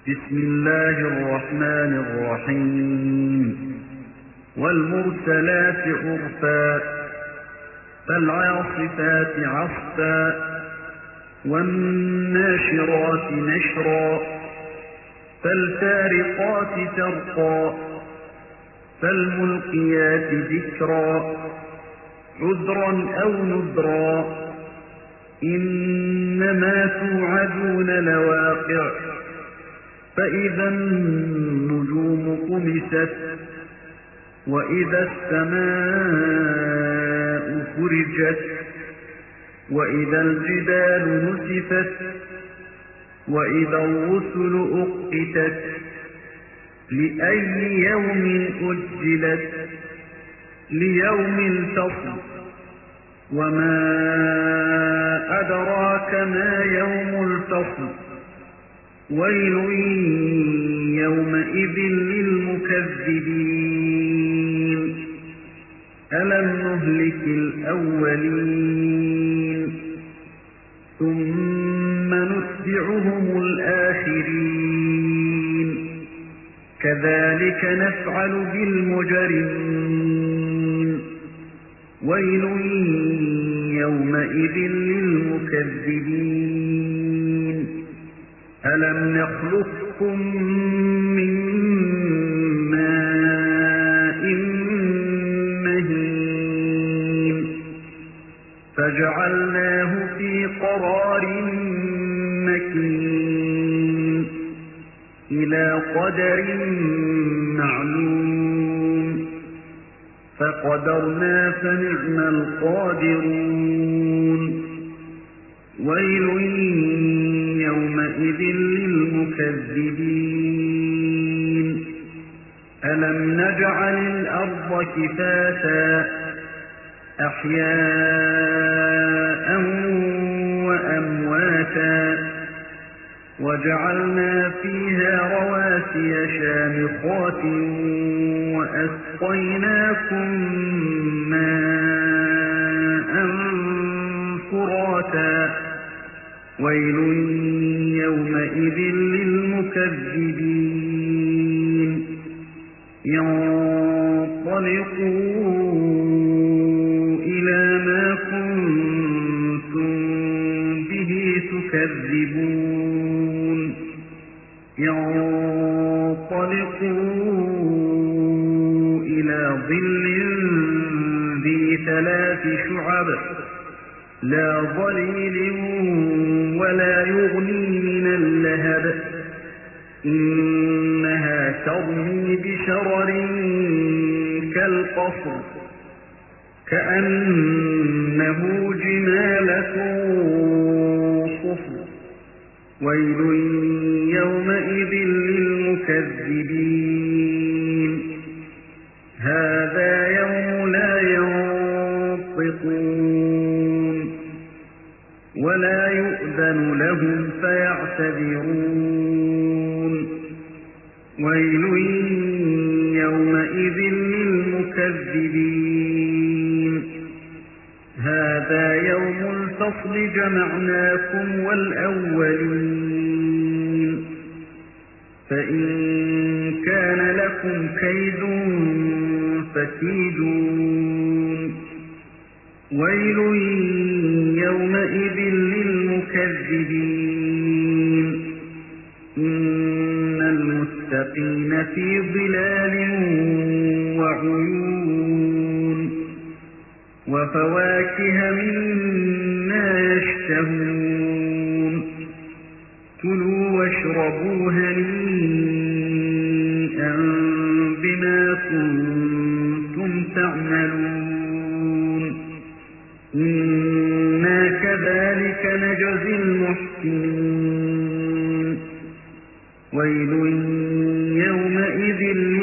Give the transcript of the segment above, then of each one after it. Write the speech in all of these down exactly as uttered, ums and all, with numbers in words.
بسم الله الرحمن الرحيم والمرسلات عرفا فالعاصفات عصفا والناشرات نشرا فالفارقات فرقا فالملقيات ذكرا عذرا أو نذرا إنما توعدون لواقع فإذا النجوم طمست وإذا السماء فرجت وإذا الجبال نسفت وإذا الرسل أقتت لأي يوم أجلت ليوم الفصل وما أدراك ما يوم الفصل ويل يومئذ للمكذبين ألم نهلك الأولين ثم نتبعهم الآخرين كذلك نفعل بالمجرمين ويل يومئذ للمكذبين ألم نخلقكم من ماء مهين فجعلناه في قرار مكين إلى قدر معلوم فقدرنا فنعم القادرون ويل يومئذ للمكذبين ألم نجعل الأرض كفاتا أحياء وأمواتا وجعلنا فيها رواسي شامخات وأسقيناكم ماء فراتا ويل يومئذ للمكذبين انطلقوا إلى ما كنتم به تكذبون انطلقوا إلى ظل ذي ثلاث شعب لا ظليل ولا يغني من اللهب إنها ترمي بشرر كالقصر كأنه جمالة صفر ويل يومئذ للمكذبين هذا يوم لا ينطقون ولا يؤذن لهم فيعتذرون ويل يومئذ للمكذبين هذا يوم الفصل جمعناكم والأولين فإن كان لكم كيد فكيدون ويل يومئذ للمكذبين إن المتقين في ظلال وعيون وفواكه مما يشتهون كلوا واشربوا هنيئا بما كنتم تعملون إنا كذلك نجزي المحسنين ويل يومئذ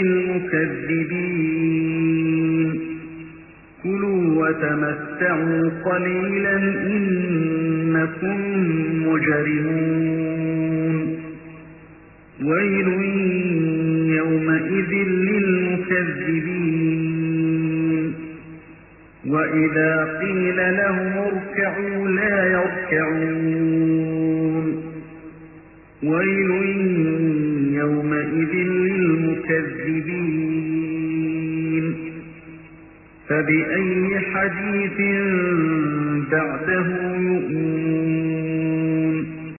للمكذبين كلوا وتمتعوا قليلا إنكم مجرمون ويل يومئذ للمكذبين وإذا قيل لهم اركعوا لا يركعون ويل يومئذ للمكذبين فبأي حديث